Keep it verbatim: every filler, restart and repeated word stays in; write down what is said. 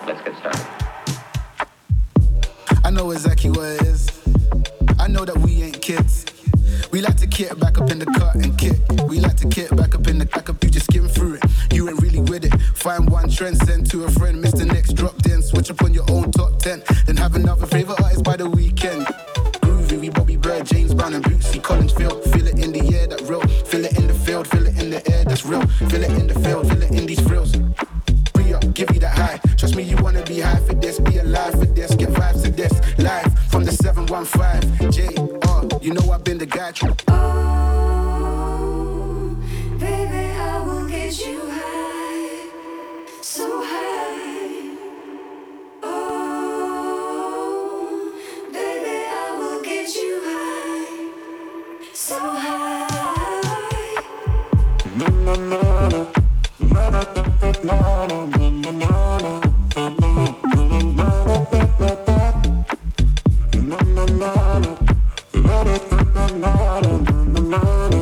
Let's get started. I know exactly what it is. I know that we ain't kids. We like to kit back up in the cut and kick. We like to kit back up in the back up, you just skim through it. You ain't really with it. Find one trend, send to a friend, miss the next drop, then switch up on your own top ten. Then have another favorite artist by the weekend. Groovy, we Bobby Bird, James Brown and Bootsy Collins Field. Feel it in the air, that real. Feel it in the field, feel it in the air, that's real. Feel it in the field, feel it in these thrills. Free up, give you that high. Trust me, you wanna be high for this, be alive for this, get vibes to this. Live from the seven one five, J R, you know I've been the guy. Oh, baby, I will get you high, so high. Oh, baby, I will get you high, so high. Na na na na, na na na na na na na na. Na na na na, na na na na na na.